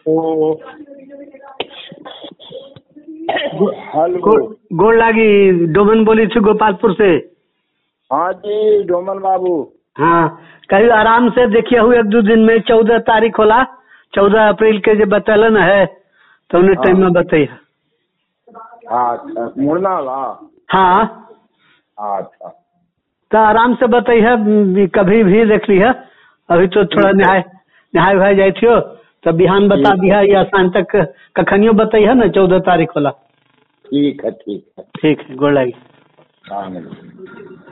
ओ hello. गोड़ लागी डोमन बोली थी गोपालपुर से। हाँ जी डोमन बाबू। हाँ कहीं आराम से देखिए हुए 1-2 दिन में 14 तारीख होला 14 अप्रैल के जो बतलन है तो उन्हें टाइम में बताइए। अच्छा मुड़ना ला। हाँ अच्छा तो आराम से बताइए कभी भी देख ली है। अभी तो थोड़ा नहाय भाई जाए थी तो बिहान बता दिया या शाम तक कखनियो बताइए ना 14 तारीख होला। ठीक है ठीक है। ठीक है गोड़ लागी। हाँ।